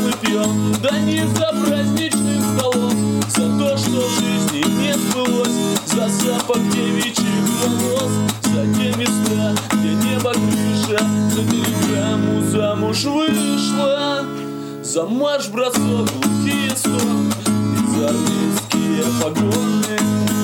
мы пьем? Да не за праздничным столом, за то, что в жизни не сбылось, за запах девичьих волос, за те места, где небо крыша, за телеграмму замуж вышла, за марш-бросок, глухие стоны и за армейские погоны.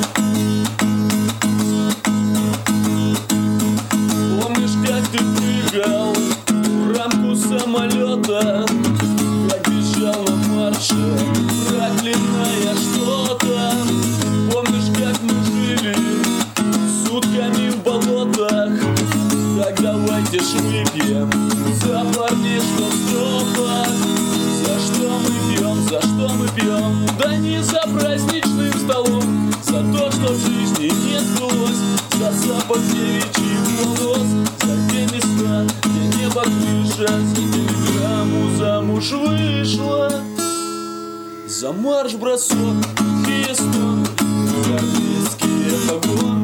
Помнишь, как ты прыгал в рамку самолета, как бежал на марше, проклиная что-то? Помнишь, как мы жили сутками в болотах? Так давайте ж выпьем за парней, что в стропах. За что мы пьем, за что мы пьем? Да не за праздничным столом, за то, что в жизни не сбылось, за запах девичьих волос, за те места, где небо крыша, за телеграмму замуж вышла, за марш-бросок, глухие стоны, за армейские погоны.